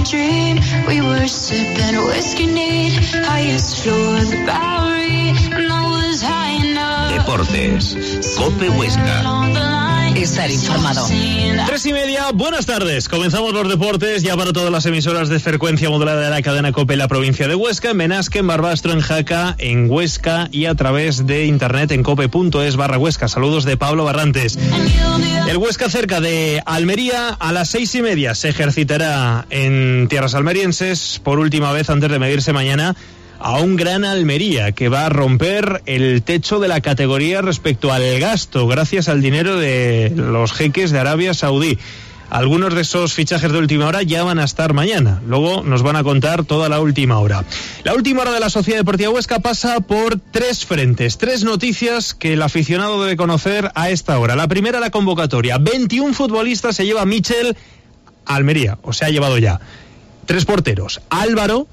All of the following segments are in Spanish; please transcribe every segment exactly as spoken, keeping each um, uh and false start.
dream. We were sipping whiskey neat, highest floor of the Bowery, and I was high enough. Deportes, Cope Huesca. Estar informado. Tres y media, buenas tardes. Comenzamos los deportes ya para todas las emisoras de frecuencia modulada de la cadena COPE en la provincia de Huesca, en Benasque, en Barbastro, en Jaca, en Huesca y a través de internet en cope.es barra Huesca. Saludos de Pablo Barrantes. El Huesca cerca de Almería a las seis y media se ejercitará en tierras almerienses por última vez antes de medirse mañana a un gran Almería que va a romper el techo de la categoría respecto al gasto gracias al dinero de los jeques de Arabia Saudí. Algunos de esos fichajes de última hora ya van a estar mañana. Luego nos van a contar toda la última hora. La última hora de la Sociedad Deportiva Huesca pasa por tres frentes, tres noticias que el aficionado debe conocer a esta hora. La primera, la convocatoria. veintiún futbolistas se lleva Michel a Almería, o se ha llevado ya. Tres porteros, Álvaro,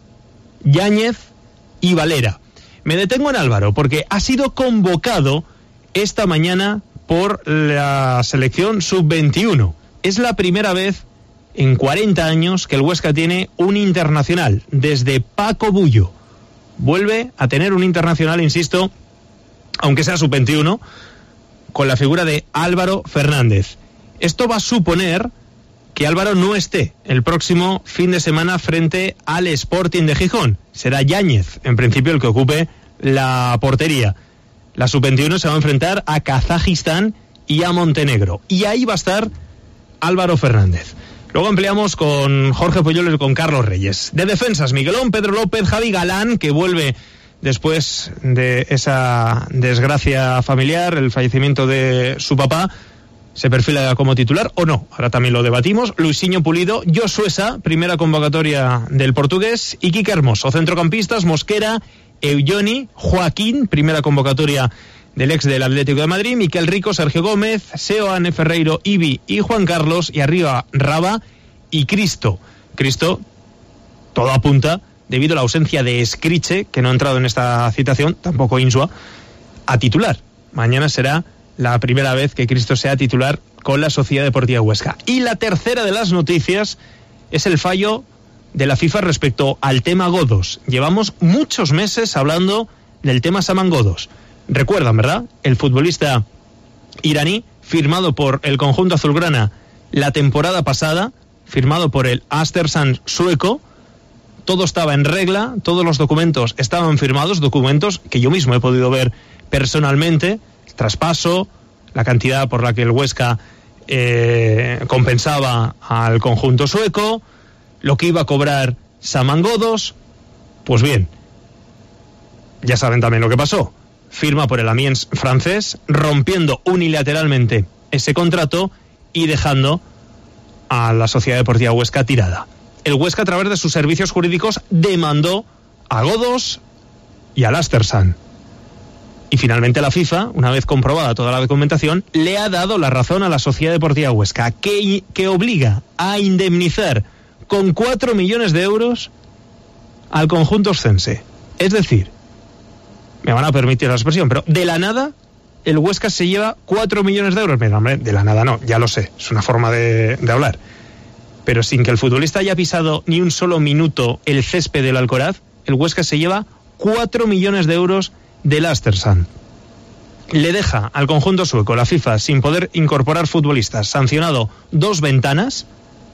Yáñez y Valera. Me detengo en Álvaro porque ha sido convocado esta mañana por la selección sub veintiuno. Es la primera vez en cuarenta años que el Huesca tiene un internacional, desde Paco Bullo. Vuelve a tener un internacional, insisto, aunque sea sub veintiuno, con la figura de Álvaro Fernández. Esto va a suponer que Álvaro no esté el próximo fin de semana frente al Sporting de Gijón. Será Yáñez, en principio, el que ocupe la portería. La sub veintiuno se va a enfrentar a Kazajistán y a Montenegro. Y ahí va a estar Álvaro Fernández. Luego ampliamos con Jorge Puyol y con Carlos Reyes. De defensas, Miguelón, Pedro López, Javi Galán, que vuelve después de esa desgracia familiar, el fallecimiento de su papá. ¿Se perfila como titular o no? Ahora también lo debatimos. Luisinho Pulido, Josué Sá, primera convocatoria del portugués, y Quique Hermoso. Centrocampistas, Mosquera, Euyoni, Joaquín, primera convocatoria del ex del Atlético de Madrid, Miquel Rico, Sergio Gómez, Seoane Ferreiro, Ibi y Juan Carlos, y arriba Raba y Cristo. Cristo, todo apunta, debido a la ausencia de Escriche, que no ha entrado en esta citación, tampoco Insua, a titular. Mañana será la primera vez que Cristo sea titular con la Sociedad Deportiva Huesca. Y la tercera de las noticias es el fallo de la FIFA respecto al tema Godos. Llevamos muchos meses hablando del tema Saman Godos. Recuerdan, ¿verdad? El futbolista iraní, firmado por el conjunto azulgrana la temporada pasada, firmado por el Östersund sueco. Todo estaba en regla, todos los documentos estaban firmados, documentos que yo mismo he podido ver personalmente. Traspaso, la cantidad por la que el Huesca eh, compensaba al conjunto sueco, lo que iba a cobrar Saman Godos. Pues bien, ya saben también lo que pasó. Firma por el Amiens francés, rompiendo unilateralmente ese contrato y dejando a la Sociedad Deportiva Huesca tirada. El Huesca, a través de sus servicios jurídicos, demandó a Godos y al Östersund. Y finalmente la FIFA, una vez comprobada toda la documentación, le ha dado la razón a la Sociedad Deportiva Huesca, que, que obliga a indemnizar con cuatro millones de euros al conjunto oscense. Es decir, me van a permitir la expresión, pero de la nada el Huesca se lleva cuatro millones de euros. Mira, hombre, de la nada no, ya lo sé, es una forma de, de hablar. Pero sin que el futbolista haya pisado ni un solo minuto el césped del Alcoraz, el Huesca se lleva cuatro millones de euros del Östersund. Le deja al conjunto sueco la FIFA sin poder incorporar futbolistas, sancionado dos ventanas,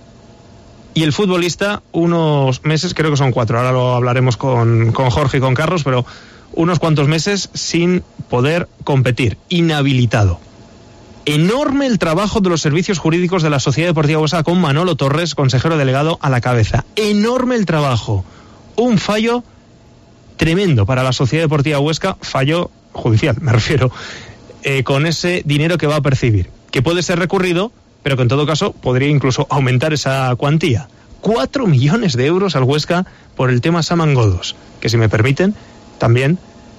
y el futbolista unos meses, creo que son cuatro, ahora lo hablaremos con, con Jorge y con Carlos, pero unos cuantos meses sin poder competir, inhabilitado. Enorme el trabajo de los servicios jurídicos de la Sociedad Deportiva Huesca con Manolo Torres, consejero delegado, a la cabeza. Enorme el trabajo. Un fallo tremendo para la Sociedad Deportiva Huesca, fallo judicial, me refiero, eh, con ese dinero que va a percibir, que puede ser recurrido, pero que en todo caso podría incluso aumentar esa cuantía. Cuatro millones de euros al Huesca por el tema Saman Godos, que si me permiten, también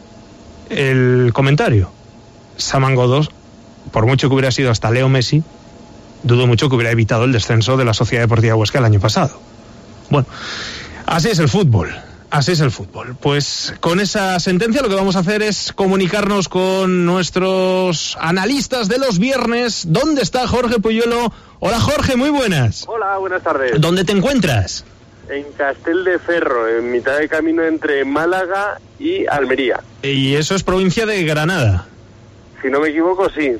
el comentario. Saman Godos, por mucho que hubiera sido hasta Leo Messi, dudo mucho que hubiera evitado el descenso de la Sociedad Deportiva Huesca el año pasado. Bueno, así es el fútbol. Así es el fútbol. Pues con esa sentencia lo que vamos a hacer es comunicarnos con nuestros analistas de los viernes. ¿Dónde está Jorge Puyolo? Hola Jorge, muy buenas. Hola, buenas tardes. ¿Dónde te encuentras? en Castel de Ferro, en mitad de camino entre Málaga y Almería. Y eso es provincia de Granada. Si no me equivoco, sí.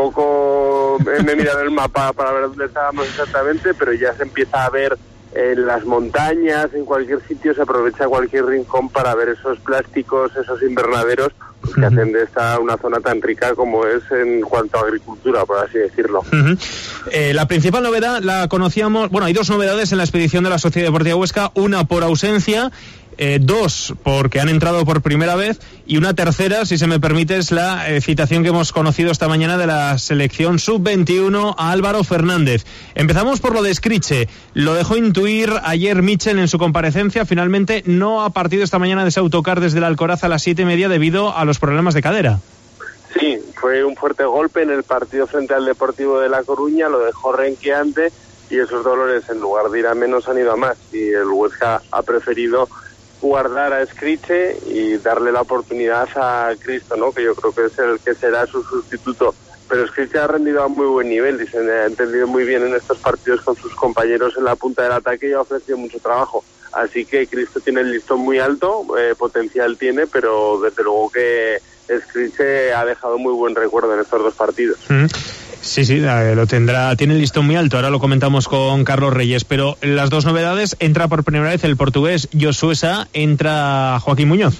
Tampoco me he mirado el mapa para ver dónde estábamos exactamente, pero ya se empieza a ver en las montañas, en cualquier sitio, se aprovecha cualquier rincón para ver esos plásticos, esos invernaderos, pues, que uh-huh. hacen de esta una zona tan rica como es en cuanto a agricultura, por así decirlo. Uh-huh. Eh, la principal novedad la conocíamos, bueno, hay dos novedades en la expedición de la Sociedad Deportiva Huesca, una por ausencia, Eh, dos porque han entrado por primera vez, y una tercera, si se me permite, es la eh, citación que hemos conocido esta mañana de la selección sub veintiuno a Álvaro Fernández. Empezamos por lo de Escriche. Lo dejó intuir ayer Mitchell en su comparecencia. Finalmente no ha partido esta mañana de ese autocar desde el Alcoraz a las siete y media debido a los problemas de cadera. Sí, fue un fuerte golpe en el partido frente al Deportivo de La Coruña, lo dejó renqueante, y esos dolores, en lugar de ir a menos, han ido a más, y el Huesca ha preferido guardar a Escriche y darle la oportunidad a Cristo, ¿no? Que yo creo que es el que será su sustituto. Pero Escriche ha rendido a muy buen nivel y se ha entendido muy bien en estos partidos con sus compañeros en la punta del ataque y ha ofrecido mucho trabajo. Así que Cristo tiene el listón muy alto, eh, potencial tiene, pero desde luego que Escriche ha dejado muy buen recuerdo en estos dos partidos. Mm. Sí, sí, lo tendrá, tiene el listón muy alto, ahora lo comentamos con Carlos Reyes, pero las dos novedades, entra por primera vez el portugués Josué Sá, entra Joaquín Muñoz.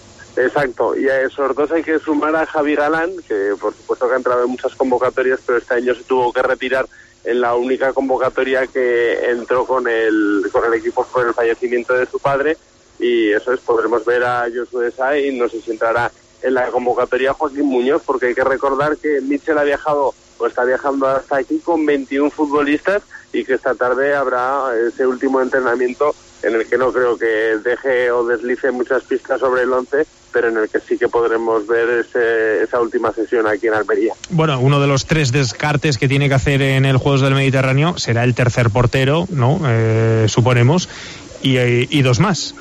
Exacto, y a esos dos hay que sumar a Javi Galán, que por supuesto que ha entrado en muchas convocatorias, pero este año se tuvo que retirar en la única convocatoria que entró con el, con el equipo por el fallecimiento de su padre, y eso es, podremos ver a Josué Sá y no sé si entrará en la convocatoria Joaquín Muñoz, porque hay que recordar que Mitchell ha viajado o está viajando hasta aquí con veintiún futbolistas y que esta tarde habrá ese último entrenamiento en el que no creo que deje o deslice muchas pistas sobre el once, pero en el que sí que podremos ver ese, esa última sesión aquí en Almería. Bueno, uno de los tres descartes que tiene que hacer en el Juegos del Mediterráneo será el tercer portero, ¿no? Eh, suponemos, y, y dos más.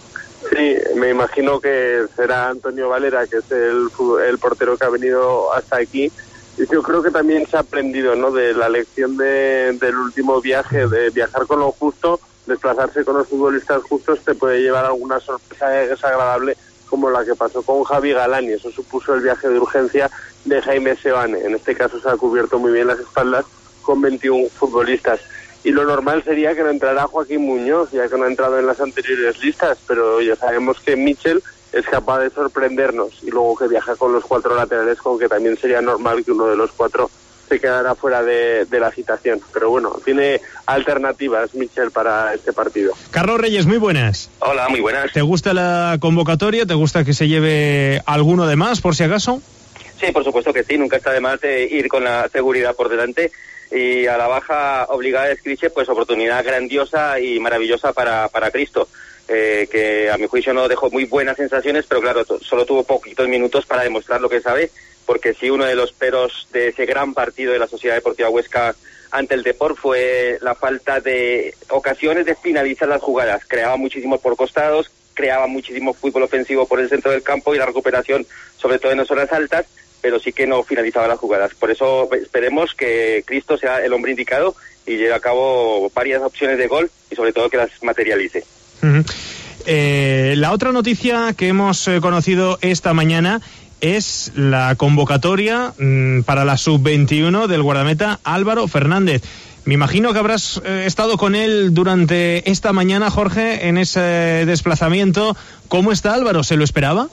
Sí, me imagino que será Antonio Valera, que es el, el portero que ha venido hasta aquí. Y yo creo que también se ha aprendido, ¿no?, de la lección de, del último viaje, de viajar con lo justo, desplazarse con los futbolistas justos, te puede llevar alguna sorpresa desagradable como la que pasó con Javi Galán, y eso supuso el viaje de urgencia de Jaime Seoane. En este caso se ha cubierto muy bien las espaldas con veintiún futbolistas. Y lo normal sería que no entrara Joaquín Muñoz, ya que no ha entrado en las anteriores listas, pero ya sabemos que Mitchell es capaz de sorprendernos, y luego que viaja con los cuatro laterales, con que también sería normal que uno de los cuatro se quedara fuera de, de la citación. Pero bueno, tiene alternativas Mitchell para este partido. Carlos Reyes, muy buenas. Hola, muy buenas. ¿Te gusta la convocatoria? ¿Te gusta que se lleve alguno de más, por si acaso? Sí, por supuesto que sí, nunca está de más de ir con la seguridad por delante. Y a la baja obligada de Escriche, pues oportunidad grandiosa y maravillosa para, para Cristo. Eh, que a mi juicio no dejó muy buenas sensaciones, pero claro, t- solo tuvo poquitos minutos para demostrar lo que sabe, porque sí, uno de los peros de ese gran partido de la Sociedad Deportiva Huesca ante el Depor fue la falta de ocasiones de finalizar las jugadas. Creaba muchísimo por costados, creaba muchísimo fútbol ofensivo por el centro del campo y la recuperación, sobre todo en las zonas altas, pero sí que no finalizaba las jugadas. Por eso esperemos que Cristo sea el hombre indicado y lleve a cabo varias opciones de gol y sobre todo que las materialice. Uh-huh. Eh, la otra noticia que hemos eh, conocido esta mañana es la convocatoria mmm, para la sub veintiuno del guardameta Álvaro Fernández. Me imagino que habrás eh, estado con él durante esta mañana, Jorge, en ese desplazamiento. ¿Cómo está Álvaro? ¿Se lo esperaba?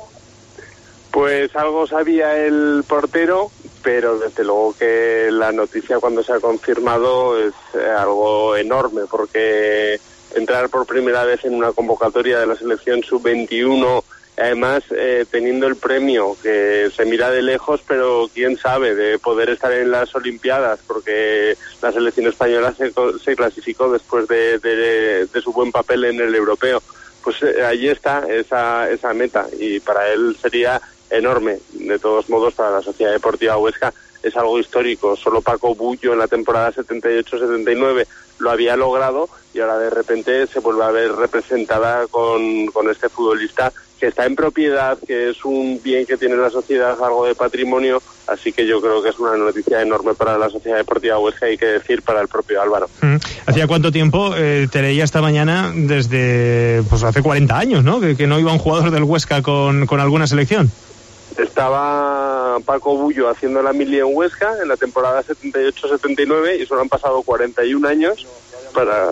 Pues algo sabía el portero, pero desde luego que la noticia, cuando se ha confirmado, es eh, algo enorme, porque entrar por primera vez en una convocatoria de la selección sub veintiuno, además eh, teniendo el premio que se mira de lejos, pero quién sabe, de poder estar en las Olimpiadas, porque la selección española se, se clasificó después de, de, de su buen papel en el europeo. Pues eh, ahí está esa, esa meta, y para él sería enorme. De todos modos, para la Sociedad Deportiva Huesca es algo histórico. Solo Paco Bullo en la temporada setenta y ocho setenta y nueve lo había logrado, y ahora de repente se vuelve a ver representada con, con este futbolista que está en propiedad, que es un bien que tiene la sociedad, algo de patrimonio, así que yo creo que es una noticia enorme para la Sociedad Deportiva Huesca, hay que decir, para el propio Álvaro. Mm. ¿Hacía cuánto tiempo? Eh, te leía esta mañana, desde pues hace cuarenta años, ¿no? Que, que no iba un jugador del Huesca con, con alguna selección. Estaba Paco Bullo haciendo la mili en Huesca en la temporada setenta y ocho setenta y nueve y solo han pasado cuarenta y un años para...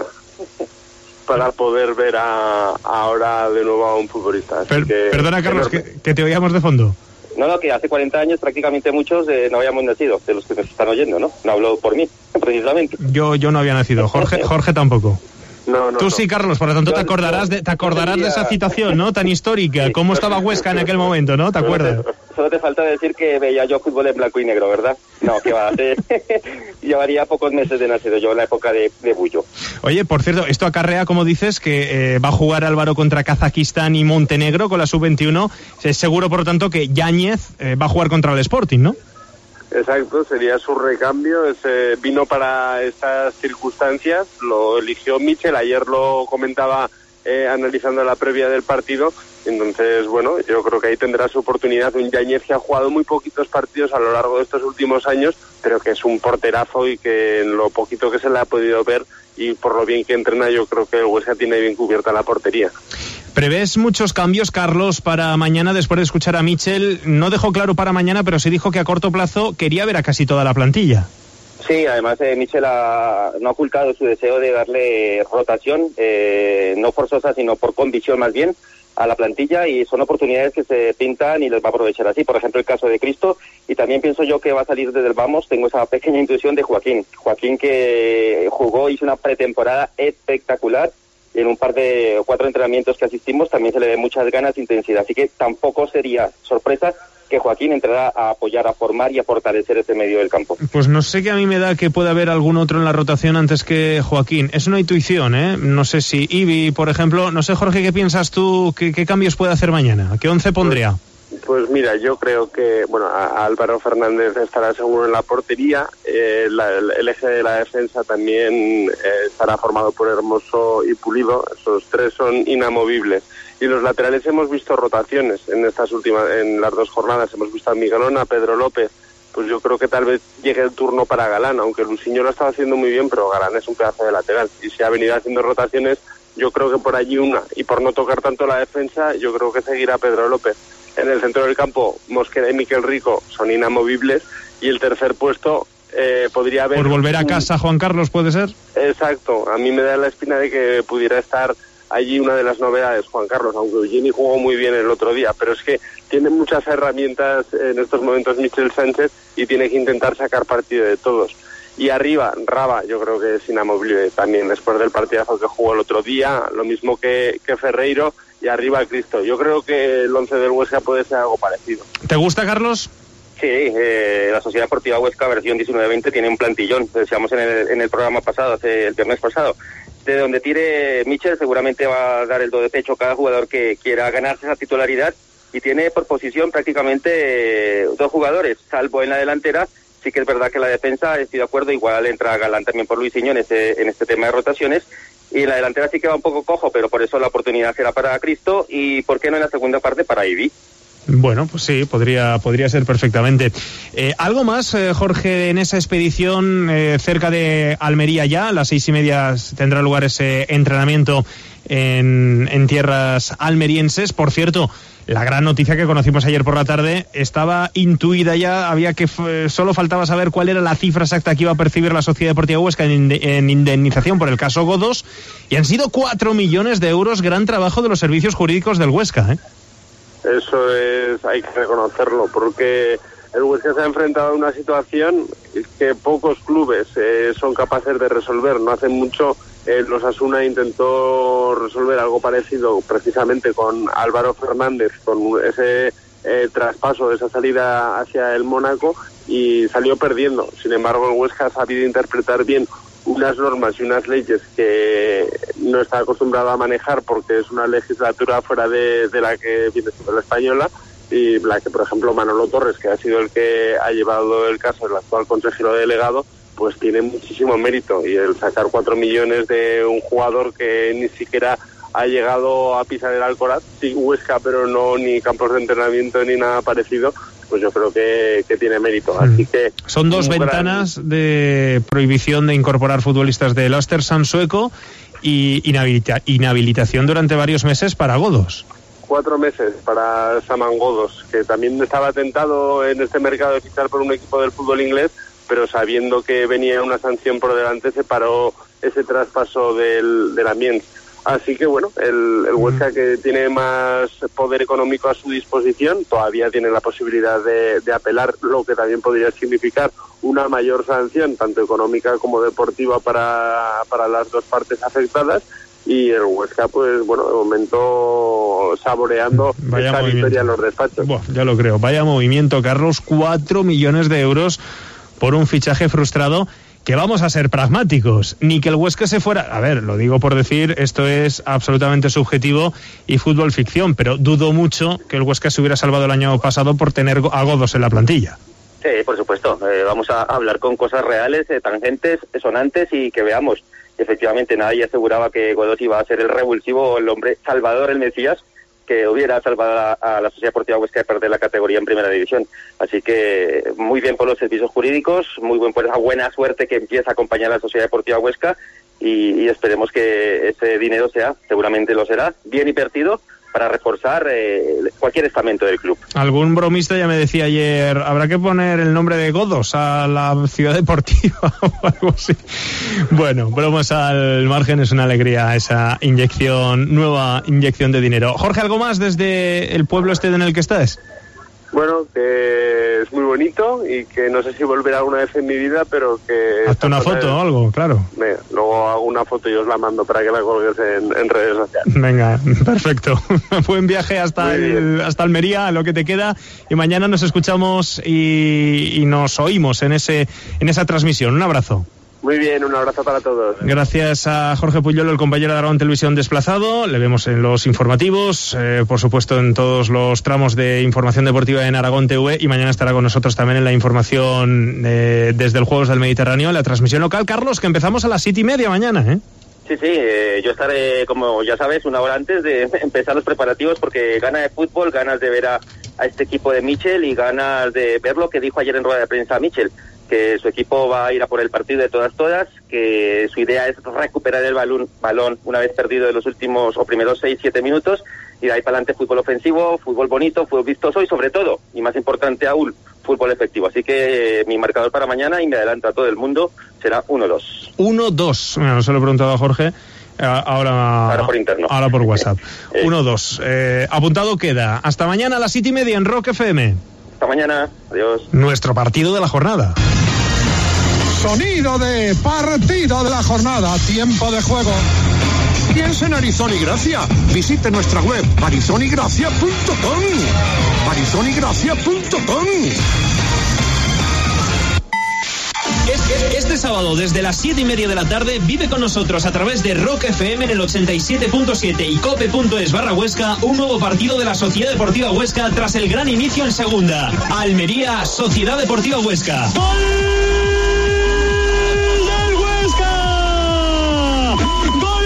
para poder ver a, ahora de nuevo a un futbolista. Así per, que, perdona, Carlos, que, que te oíamos de fondo. No, no, que hace cuarenta años prácticamente muchos eh, no habíamos nacido, de los que nos están oyendo, ¿no? No hablo por mí, precisamente. Yo yo no había nacido, Jorge Jorge tampoco. No, no, Tú no. sí, Carlos, por lo tanto yo, te acordarás de te acordarás yo de esa citación, ¿no? Tan histórica, sí, cómo estaba Huesca en aquel momento, ¿no? ¿Te acuerdas? Solo te falta decir que veía yo fútbol en blanco y negro, ¿verdad? No, que va, hace... llevaría pocos meses de nacido yo en la época de, de Bullo. Oye, por cierto, esto acarrea, como dices, que eh, va a jugar Álvaro contra Kazajistán y Montenegro con la sub veintiuno. Es seguro, por lo tanto, que Yáñez eh, va a jugar contra el Sporting, ¿no? Exacto, sería su recambio, ese vino para estas circunstancias, lo eligió Michel, ayer lo comentaba eh, analizando la previa del partido, entonces bueno, yo creo que ahí tendrá su oportunidad, un Yáñez que ha jugado muy poquitos partidos a lo largo de estos últimos años, pero que es un porterazo y que en lo poquito que se le ha podido ver y por lo bien que entrena, yo creo que el Huesca tiene bien cubierta la portería. ¿Prevés muchos cambios, Carlos, para mañana después de escuchar a Michel? No dejó claro para mañana, pero sí dijo que a corto plazo quería ver a casi toda la plantilla. Sí, además eh, Michel ha, no ha ocultado su deseo de darle rotación, eh, no forzosa, sino por convicción más bien, a la plantilla, y son oportunidades que se pintan y les va a aprovechar así. Por ejemplo, el caso de Cristo, y también pienso yo que va a salir desde el vamos, tengo esa pequeña intuición de Joaquín. Joaquín que jugó, hizo una pretemporada espectacular, en un par de cuatro entrenamientos que asistimos también se le ve muchas ganas e intensidad, así que tampoco sería sorpresa que Joaquín entrara a apoyar, a formar y a fortalecer ese medio del campo. Pues no sé, que a mí me da que puede haber algún otro en la rotación antes que Joaquín. Es una intuición, ¿eh? No sé si Ibi, por ejemplo, no sé, Jorge, ¿qué piensas tú? ¿Qué, qué cambios puede hacer mañana? ¿Qué once pondría? Pues, pues mira, yo creo que, bueno, a, a Álvaro Fernández estará seguro en la portería, eh, la, el, el eje de la defensa también eh, estará formado por Hermoso y Pulido, esos tres son inamovibles. Y los laterales hemos visto rotaciones en estas últimas, en las dos jornadas, hemos visto a Miguelón, a Pedro López, pues yo creo que tal vez llegue el turno para Galán, aunque Luciño lo estaba haciendo muy bien, pero Galán es un pedazo de lateral, y si ha venido haciendo rotaciones, yo creo que por allí una, y por no tocar tanto la defensa, yo creo que seguirá Pedro López. En el centro del campo, Mosquera y Miquel Rico son inamovibles, y el tercer puesto eh, podría haber... Por volver a casa, Juan Carlos, ¿puede ser? Exacto, a mí me da la espina de que pudiera estar allí una de las novedades, Juan Carlos, aunque Eugeni jugó muy bien el otro día, pero es que tiene muchas herramientas en estos momentos Michel Sánchez y tiene que intentar sacar partido de todos. Y arriba, Raba, yo creo que es inamovible también después del partidazo que jugó el otro día, lo mismo que, que Ferreiro, y arriba Cristo. Yo creo que el once del Huesca puede ser algo parecido. ¿Te gusta, Carlos? Sí, eh, la Sociedad Deportiva Huesca versión diecinueve veinte tiene un plantillón, lo decíamos en el, en el programa pasado, hace, el viernes pasado. De donde tire Michel seguramente va a dar el do de pecho a cada jugador que quiera ganarse esa titularidad, y tiene por posición prácticamente eh, dos jugadores, salvo en la delantera. Sí que es verdad que la defensa, estoy de acuerdo, igual entra Galán también por Luisinho en este, en este tema de rotaciones, y en la delantera sí que va un poco cojo, pero por eso la oportunidad será para Cristo, y por qué no en la segunda parte para Ibi. Bueno, pues sí, podría podría ser perfectamente. Eh, ¿Algo más, eh, Jorge, en esa expedición eh, cerca de Almería ya? A las seis y media tendrá lugar ese entrenamiento en, en tierras almerienses. Por cierto, la gran noticia que conocimos ayer por la tarde estaba intuida ya, había que f- solo faltaba saber cuál era la cifra exacta que iba a percibir la Sociedad Deportiva Huesca en, inde- en indemnización por el caso Godos, y han sido cuatro millones de euros, gran trabajo de los servicios jurídicos del Huesca, ¿eh? Eso es, hay que reconocerlo, porque el Huesca se ha enfrentado a una situación que pocos clubes eh, son capaces de resolver. No hace mucho eh, los Osasuna intentó resolver algo parecido precisamente con Álvaro Fernández, con ese eh, traspaso, esa salida hacia el Mónaco, y salió perdiendo. Sin embargo, el Huesca ha sabido interpretar bien unas normas y unas leyes que no está acostumbrado a manejar, porque es una legislatura fuera de, de la que viene siendo la española, y la que, por ejemplo, Manolo Torres, que ha sido el que ha llevado el caso, el actual consejero delegado, pues tiene muchísimo mérito, y el sacar cuatro millones de un jugador que ni siquiera ha llegado a pisar el Alcoraz, sí Huesca, pero no ni campos de entrenamiento ni nada parecido, pues yo creo que, que tiene mérito. Así que son dos ventanas gran... de prohibición de incorporar futbolistas del Östersund sueco y inhabilita- inhabilitación durante varios meses para Ghoddos. Cuatro meses para Saman Ghoddos, que también estaba tentado en este mercado de fichar por un equipo del fútbol inglés, pero sabiendo que venía una sanción por delante se paró ese traspaso del, del Amiens. Así que bueno, el, el Huesca, que tiene más poder económico a su disposición, todavía tiene la posibilidad de, de apelar, lo que también podría significar una mayor sanción, tanto económica como deportiva, para, para las dos partes afectadas. Y el Huesca, pues bueno, de momento saboreando Vaya esta movimiento. victoria en los despachos. Buah, ya lo creo. Vaya movimiento, Carlos. Cuatro millones de euros por un fichaje frustrado. Que vamos a ser pragmáticos, ni que el Huesca se fuera... A ver, lo digo por decir, esto es absolutamente subjetivo y fútbol ficción, pero dudo mucho que el Huesca se hubiera salvado el año pasado por tener a Ghoddos en la plantilla. Sí, por supuesto. Eh, vamos a hablar con cosas reales, eh, tangentes, sonantes, y que veamos. Efectivamente, nadie aseguraba que Ghoddos iba a ser el revulsivo, el hombre salvador, el Mesías, que hubiera salvado a, a la Sociedad Deportiva Huesca de perder la categoría en Primera División. Así que muy bien por los servicios jurídicos, muy bien por esa buena suerte que empieza a acompañar a la Sociedad Deportiva Huesca, y, y esperemos que ese dinero sea, seguramente lo será, bien invertido para reforzar eh, cualquier estamento del club. Algún bromista ya me decía ayer, habrá que poner el nombre de Ghoddos a la ciudad deportiva o algo así. Bueno, bromas al margen, es una alegría esa inyección, nueva inyección de dinero. Jorge, ¿algo más desde el pueblo este en el que estás? Bueno, que es muy bonito y que no sé si volverá alguna vez en mi vida, pero que... Hazte una foto o algo, claro. Venga, luego hago una foto y os la mando para que la colgues en, en redes sociales. Venga, perfecto. Buen viaje hasta, el, hasta Almería, lo que te queda, y mañana nos escuchamos y, y nos oímos en, ese, en esa transmisión. Un abrazo. Muy bien, un abrazo para todos. Gracias a Jorge Puyol, el compañero de Aragón Televisión desplazado. Le vemos en los informativos, eh, por supuesto en todos los tramos de información deportiva en Aragón T V, y mañana estará con nosotros también en la información eh, desde el Juegos del Mediterráneo, en la transmisión local. Carlos, que empezamos a las siete y media mañana, ¿eh? Sí, sí, eh, yo estaré, como ya sabes, una hora antes de empezar los preparativos, porque ganas de fútbol, ganas de ver a, a este equipo de Michel y ganas de ver lo que dijo ayer en rueda de prensa Michel, que su equipo va a ir a por el partido de todas todas, que su idea es recuperar el balón, balón una vez perdido en los últimos o primeros seis, siete minutos, y de ahí para adelante fútbol ofensivo, fútbol bonito, fútbol vistoso y sobre todo, y más importante aún, fútbol efectivo. Así que eh, mi marcador para mañana, y me adelanto a todo el mundo, será uno dos. uno dos. Bueno, no se lo he preguntado a Jorge. Ahora, ahora por interno. Ahora por WhatsApp. uno dos. Eh, apuntado queda. Hasta mañana a las siete y media en Rock F M. Hasta mañana. Adiós. Nuestro partido de la jornada. Sonido de partido de la jornada. Tiempo de juego. Piensa en Arizona y Gracia. Visite nuestra web arizona y gracia punto com. arizona y gracia punto com. Este sábado desde las siete y media de la tarde vive con nosotros a través de Rock F M en el ochenta y siete punto siete y cope punto es barra Huesca un nuevo partido de la Sociedad Deportiva Huesca tras el gran inicio en segunda. Almería, Sociedad Deportiva Huesca. ¡Gol del Huesca! ¡Gol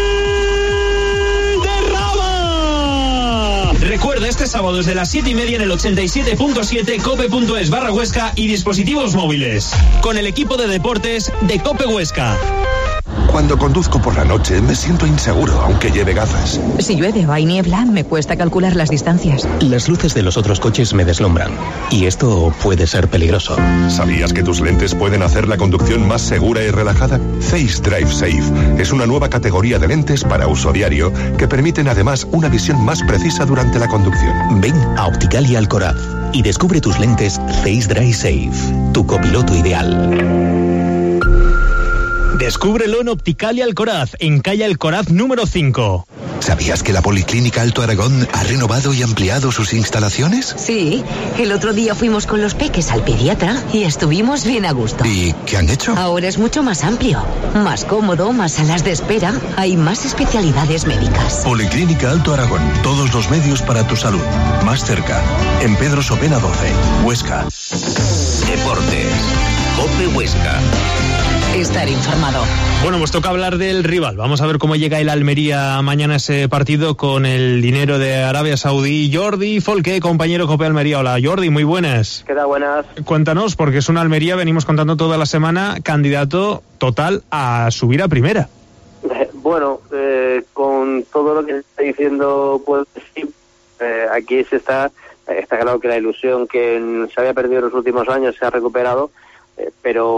de Raba! Recuerda, este sábado desde las siete y media en el ochenta y siete punto siete, cope punto es barra Huesca y dispositivos móviles. Con el equipo de deportes de Cope Huesca. Cuando conduzco por la noche me siento inseguro, aunque lleve gafas. Si llueve o hay niebla, me cuesta calcular las distancias. Las luces de los otros coches me deslumbran. Y esto puede ser peligroso. ¿Sabías que tus lentes pueden hacer la conducción más segura y relajada? Face Drive Safe es una nueva categoría de lentes para uso diario que permiten además una visión más precisa durante la conducción. Ven a Opticalia Alcoraz y descubre tus lentes Face Drive Safe, tu copiloto ideal. Descúbrelo en Opticalia Alcoraz, en calle Alcoraz número cinco. ¿Sabías que la Policlínica Alto Aragón ha renovado y ampliado sus instalaciones? Sí, el otro día fuimos con los peques al pediatra y estuvimos bien a gusto. ¿Y qué han hecho? Ahora es mucho más amplio, más cómodo, más salas de espera, hay más especialidades médicas. Policlínica Alto Aragón, todos los medios para tu salud. Más cerca, en Pedro Sopena doce, Huesca. Deportes, Cope Huesca. estar informado. Bueno, pues toca hablar del rival. Vamos a ver cómo llega el Almería mañana a ese partido con el dinero de Arabia Saudí. Jordi Folque, compañero Cope Almería. Hola, Jordi, muy buenas. ¿Qué tal? Buenas. Cuéntanos, porque es un Almería, venimos contando toda la semana, candidato total a subir a primera. Eh, bueno, eh, con todo lo que está diciendo, pues sí, eh, aquí se está, eh, está claro que la ilusión que se había perdido en los últimos años se ha recuperado, eh,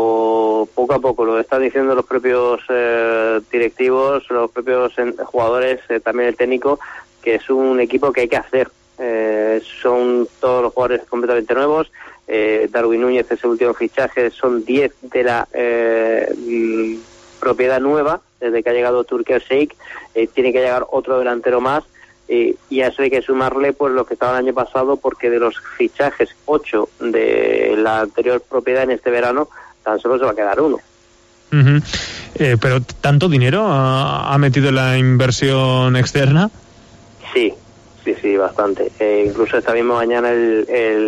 pero poco a poco lo están diciendo los propios eh, directivos, los propios jugadores, eh, también el técnico, que es un equipo que hay que hacer. Eh, son todos los jugadores completamente nuevos. eh, Darwin Núñez es el último fichaje, son diez de la eh, propiedad nueva desde que ha llegado Turki Al-Sheikh. eh, tiene que llegar otro delantero más, eh, y a eso hay que sumarle pues lo que estaba el año pasado, porque de los fichajes ocho de la anterior propiedad en este verano tan solo se va a quedar uno. Uh-huh. eh, pero ¿tanto dinero ha, ha metido la inversión externa? Sí, sí, sí, bastante. Eh, incluso esta misma mañana el,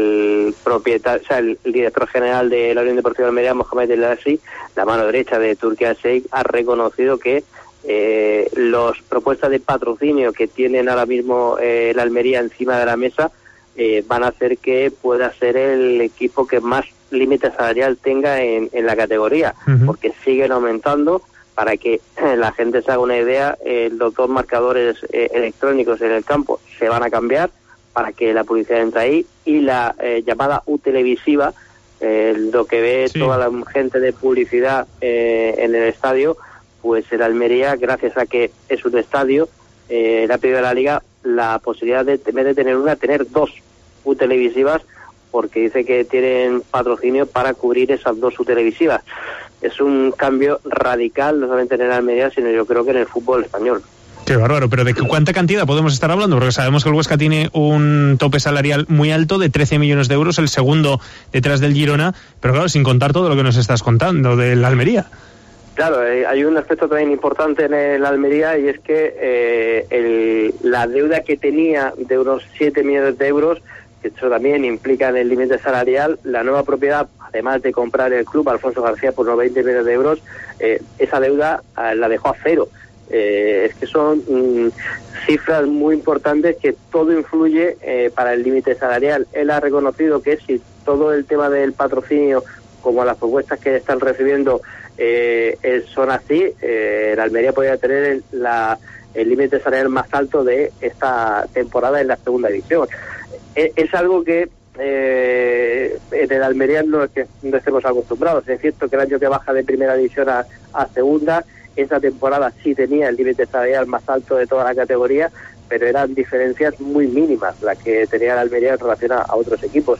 el propietario, o sea, el, el director general de la Unión Deportiva de Almería, Mohamed El Assi, la mano derecha de Turki Al-Sheikh, ha reconocido que eh, las propuestas de patrocinio que tienen ahora mismo eh, la Almería encima de la mesa eh, van a hacer que pueda ser el equipo que más límite salarial tenga en, en la categoría, uh-huh. porque siguen aumentando. Para que la gente se haga una idea, eh, los dos marcadores eh, electrónicos en el campo se van a cambiar para que la publicidad entre ahí, y la eh, llamada U televisiva, eh, lo que ve sí. toda la gente de publicidad eh, en el estadio, pues el Almería, gracias a que es un estadio, eh, le ha pedido a la Liga la posibilidad de, en vez de tener una, tener dos U televisivas, porque dice que tienen patrocinio para cubrir esas dos U televisivas. Es un cambio radical, no solamente en el Almería, sino yo creo que en el fútbol español. Qué bárbaro, pero ¿de cuánta cantidad podemos estar hablando? Porque sabemos que el Huesca tiene un tope salarial muy alto de trece millones de euros, el segundo detrás del Girona, pero claro, sin contar todo lo que nos estás contando del Almería. Claro, eh, hay un aspecto también importante en el Almería, y es que eh, el, la deuda que tenía de unos siete millones de euros, que eso también implica en el límite salarial, la nueva propiedad, además de comprar el club Alfonso García por unos veinte millones de euros, eh, esa deuda eh, la dejó a cero. Eh, es que son mm, cifras muy importantes que todo influye eh, para el límite salarial. Él ha reconocido que si todo el tema del patrocinio, como las propuestas que están recibiendo, eh, son así, eh, la Almería podría tener el, la, el límite salarial más alto de esta temporada en la segunda división. Es algo que eh, en el Almería no es que no estemos acostumbrados. Es cierto que el año que baja de primera división a, a segunda, esa temporada sí tenía el límite salarial más alto de toda la categoría, pero eran diferencias muy mínimas las que tenía el Almería en relación a, a otros equipos.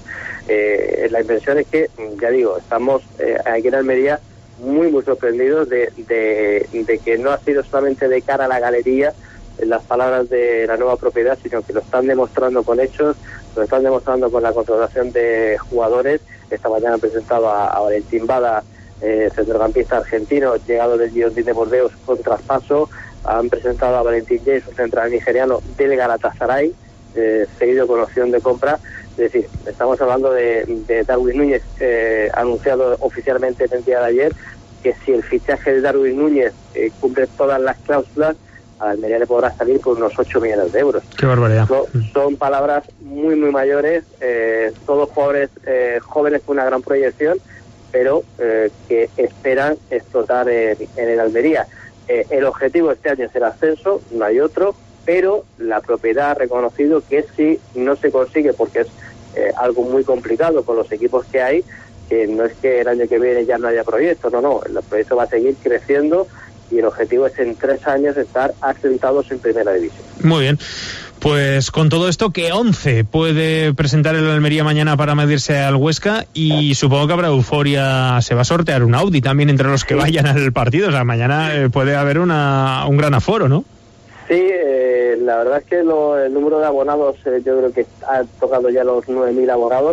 Eh, la impresión es que, ya digo, estamos eh, aquí en Almería muy muy sorprendidos de, de, de que no ha sido solamente de cara a la galería las palabras de la nueva propiedad, sino que lo están demostrando con hechos, lo están demostrando con la contratación de jugadores. Esta mañana han presentado a, a Valentín Bada, eh, centrocampista argentino, llegado del Girondins de Bordeaux con traspaso. Han presentado a Valentín James, un central nigeriano del Galatasaray, eh, seguido con opción de compra. Es decir, estamos hablando de, de Darwin Núñez, eh, anunciado oficialmente en el día de ayer, que si el fichaje de Darwin Núñez eh, cumple todas las cláusulas, a Almería le podrá salir por unos ocho millones de euros. Qué barbaridad. Son, son palabras muy, muy mayores, eh, todos jugadores eh, jóvenes con una gran proyección, pero eh, que esperan explotar en, en el Almería. Eh, el objetivo este año es el ascenso, no hay otro, pero la propiedad ha reconocido que si no se consigue, porque es eh, algo muy complicado con los equipos que hay, que no es que el año que viene ya no haya proyecto, no, no, el proyecto va a seguir creciendo, y el objetivo es en tres años estar asentados en primera división. Muy bien. Pues con todo esto, ¿qué once puede presentar el Almería mañana para medirse al Huesca? Y supongo que habrá euforia, se va a sortear un Audi también entre los que sí. vayan al partido. O sea, mañana eh, puede haber una, un gran aforo, ¿no? Sí, eh, la verdad es que lo, el número de abonados, eh, yo creo que ha tocado ya los nueve mil abonados.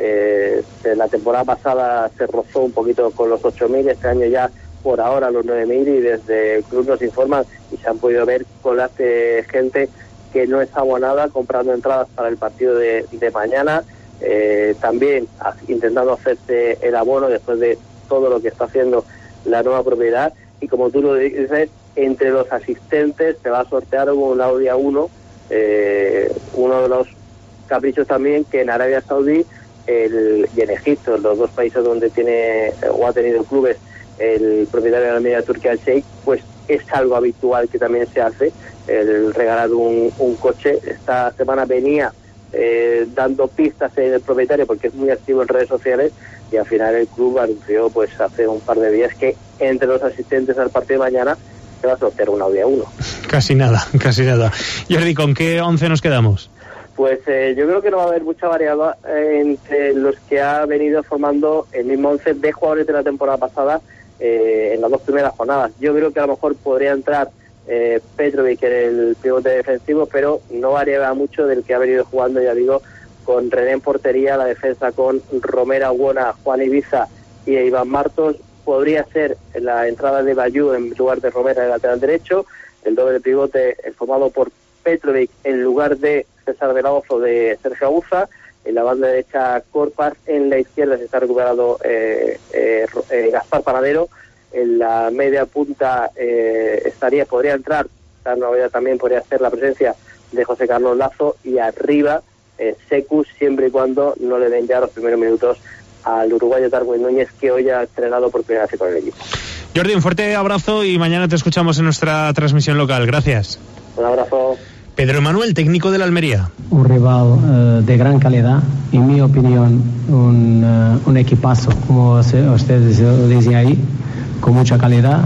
Eh, la temporada pasada se rozó un poquito con los ocho mil, este año ya por ahora los nueve mil, y desde el club nos informan y se han podido ver colas de gente que no está abonada comprando entradas para el partido de, de mañana, eh, también intentando hacerse el abono después de todo lo que está haciendo la nueva propiedad, y como tú lo dices, entre los asistentes se va a sortear un Audi A uno, eh, uno de los caprichos también que en Arabia Saudí el, y en Egipto, los dos países donde tiene o ha tenido clubes el propietario de la Almería, Turquía, el Sheikh, pues es algo habitual que también se hace, el regalar un, un coche. Esta semana venía eh, dando pistas en el propietario porque es muy activo en redes sociales, y al final el club anunció pues hace un par de días que entre los asistentes al partido de mañana se va a sortear un Audi A uno. Casi nada, casi nada. Jordi, ¿con qué once nos quedamos? Pues eh, yo creo que no va a haber mucha variedad eh, entre los que ha venido formando el mismo once de jugadores de la temporada pasada eh, en las dos primeras jornadas. Yo creo que a lo mejor podría entrar eh, Petrovic en el pivote defensivo, pero no varía mucho del que ha venido jugando, ya digo, con René en portería, la defensa con Romero, Buona, Juan Ibiza y Iván Martos. Podría ser la entrada de Bayú en lugar de Romero en el lateral derecho, el doble pivote formado por Petrovic en lugar de César de la Hoz o de Sergio Aguza, en la banda derecha Corpas, en la izquierda se está recuperado eh, eh, eh, Gaspar Panadero, en la media punta eh, estaría, podría entrar, la novedad también podría ser la presencia de José Carlos Lazo, y arriba eh, Secus, siempre y cuando no le den ya los primeros minutos al uruguayo Darwin Núñez, que hoy ha entrenado por primera vez con el equipo. Jordi, un fuerte abrazo y mañana te escuchamos en nuestra transmisión local. Gracias. Un abrazo. Pedro Emanuel, técnico de la Almería. Un rival uh, de gran calidad, en mi opinión, un, uh, un equipazo, como se, ustedes dicen ahí, con mucha calidad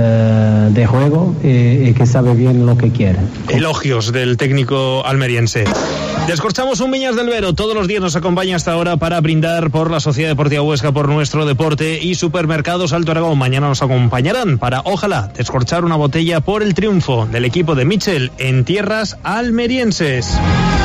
uh, de juego y, y que sabe bien lo que quiere. Elogios del técnico almeriense. Descorchamos un Viñas del Vero. Todos los días nos acompaña hasta ahora para brindar por la Sociedad Deportiva Huesca, por nuestro deporte, y Supermercados Alto Aragón. Mañana nos acompañarán para, ojalá, descorchar una botella por el triunfo del equipo de Michel en tierras almerienses.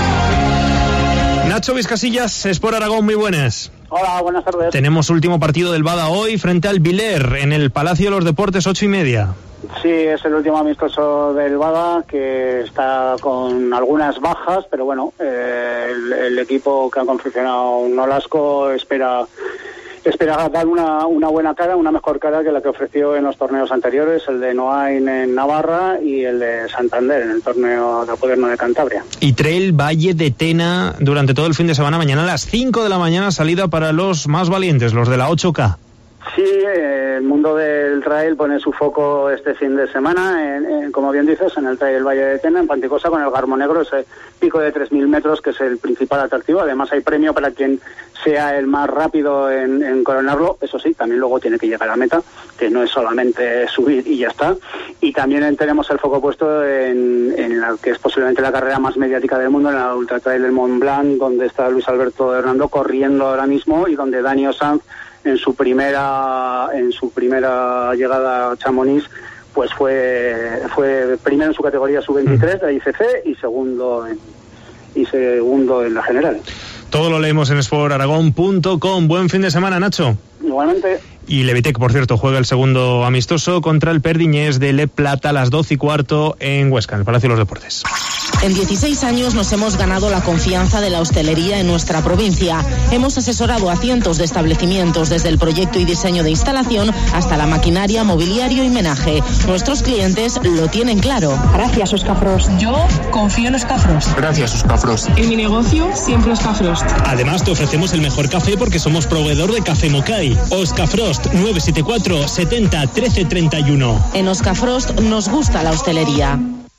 Nacho Vizcasillas, Sport Aragón, muy buenas. Hola, buenas tardes. Tenemos último partido del Bada hoy frente al Viler en el Palacio de los Deportes, ocho y media. Sí, es el último amistoso del Bada, que está con algunas bajas, pero bueno, eh, el, el equipo que ha confeccionado Nolasco espera espera dar una, una buena cara, una mejor cara que la que ofreció en los torneos anteriores, el de Noain en Navarra y el de Santander en el torneo del Gobierno de Cantabria. Y Trail Valle de Tena durante todo el fin de semana, mañana a las cinco de la mañana, salida para los más valientes, los de la ocho K. Sí, eh, el mundo del trail pone su foco este fin de semana, en, en, como bien dices, en el Trail Valle de Tena, en Panticosa, con el Garmo Negro, ese pico de tres mil metros que es el principal atractivo. Además hay premio para quien sea el más rápido en, en coronarlo. Eso sí, también luego tiene que llegar a la meta, que no es solamente subir y ya está. Y también tenemos el foco puesto en, en la que es posiblemente la carrera más mediática del mundo, en la Ultra Trail del Mont Blanc, donde está Luis Alberto Hernando corriendo ahora mismo, y donde Dani Osanz, en su primera en su primera llegada a Chamonix, pues fue fue primero en su categoría sub veintitrés de I C C y segundo en, y segundo en la general. Todo lo leemos en sport aragón punto com. Buen fin de semana, Nacho. Igualmente. Y Levitec, por cierto, juega el segundo amistoso contra el Perdiñés de Le Plata a las doce y cuarto en Huesca, en el Palacio de los Deportes. En dieciséis años nos hemos ganado la confianza de la hostelería en nuestra provincia. Hemos asesorado a cientos de establecimientos, desde el proyecto y diseño de instalación hasta la maquinaria, mobiliario y menaje. Nuestros clientes lo tienen claro. Gracias, Oscafrost. Yo confío en Oscafrost. Gracias, Oscafrost. En mi negocio, siempre Oscafrost. Además, te ofrecemos el mejor café porque somos proveedor de Café Mocay. Oscafrost, nueve siete cuatro, setenta, trece, treinta y uno. En Oscafrost nos gusta la hostelería.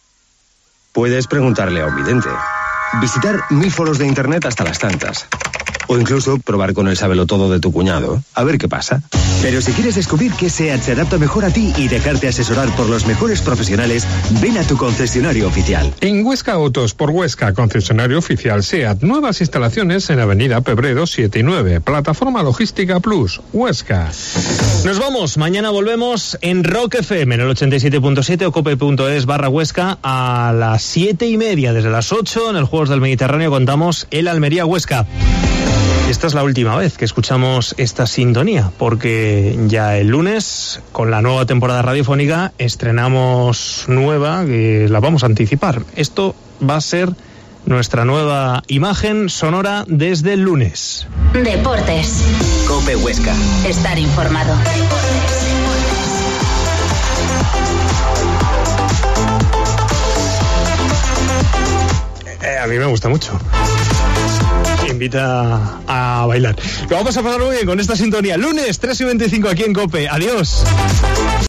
Puedes preguntarle a un vidente, visitar mil foros de internet hasta las tantas, o incluso probar con el sabelotodo de tu cuñado, a ver qué pasa. Pero si quieres descubrir qué SEAT se adapta mejor a ti y dejarte asesorar por los mejores profesionales, ven a tu concesionario oficial. En Huesca Autos por Huesca, concesionario oficial SEAT, nuevas instalaciones en Avenida Pebredo siete y nueve, Plataforma Logística Plus, Huesca. Nos vamos, mañana volvemos en Rock F M en el ochenta y siete punto siete o cope.es barra Huesca a las siete y media, desde las ocho en el Juegos del Mediterráneo contamos el Almería Huesca. Esta es la última vez que escuchamos esta sintonía, porque ya el lunes, con la nueva temporada radiofónica, estrenamos nueva, que la vamos a anticipar. Esto va a ser nuestra nueva imagen sonora desde el lunes. Deportes. Cope Huesca. Estar informado. Deportes. mí me gusta mucho. Invita a bailar. Lo vamos a pasar muy bien con esta sintonía. Lunes, tres y veinticinco aquí en COPE. Adiós.